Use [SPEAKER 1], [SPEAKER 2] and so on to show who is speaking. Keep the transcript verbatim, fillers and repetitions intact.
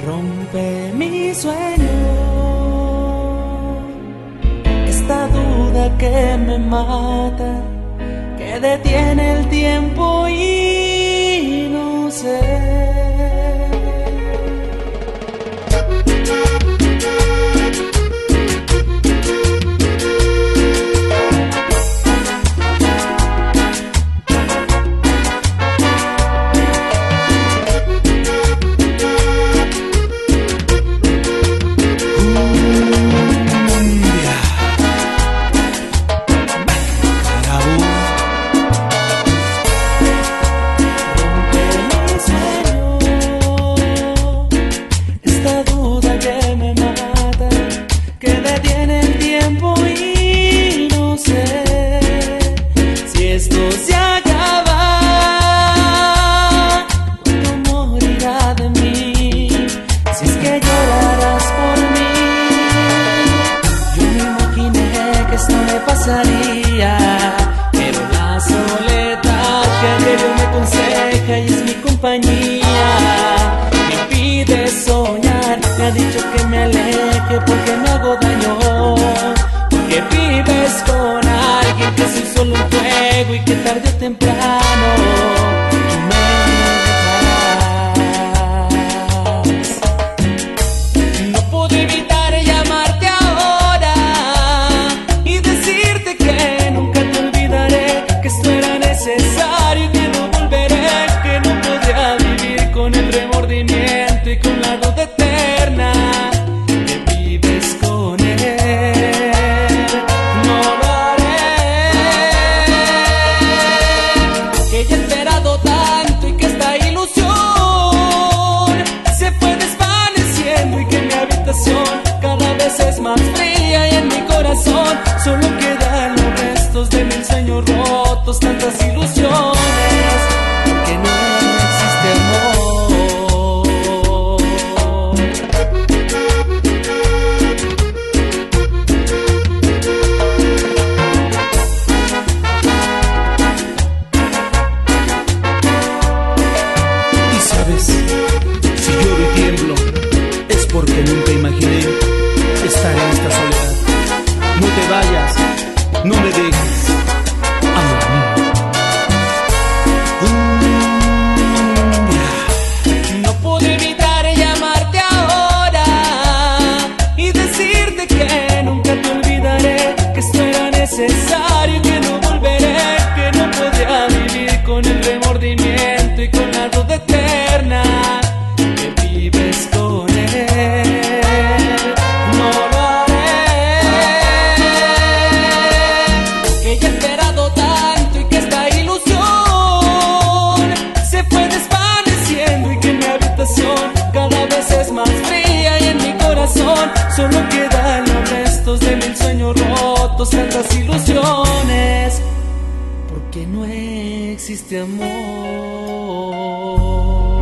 [SPEAKER 1] Rompe mi sueño, esta duda que me mata, que detiene el tiempo y no sé. Pero la soledad que a diario me aconseja y es mi compañía, me pide soñar, me ha dicho que me aleje porque me hago daño, porque vives con alguien que soy solo un juego y que tarde o temprano tú me dejarás. No puedo evitar llamarte ahora y decirte que nunca te olvidaré, que esto era necesario y que no volveré, que no podría vivir con el remordimiento y con la duda eterna que vives con él. No lo haré, que ya he esperado tanto y que esta ilusión se fue desvaneciendo y que mi habitación cada vez es más fría y en mi corazón solo quedan los restos de mil sueños rotos, tantas ilusiones, porque no existe amor.
[SPEAKER 2] Y sabes, si lloro y tiemblo, es porque nunca imaginé estar en esta soledad. No te vayas, no me dejes, amor mío.
[SPEAKER 1] No pude evitar llamarte ahora y decirte que nunca te olvidaré, que esto era necesario y que no volveré, que no podría vivir con el remordimiento y con la duda eterna que vives con él. No lo haré, que ya he esperado tanto y que esta ilusión se fue desvaneciendo y que mi habitación cada vez es más fría y en mi corazón solo quedan los restos de mil sueños rotos, tantas ilusiones, porque no existe amor.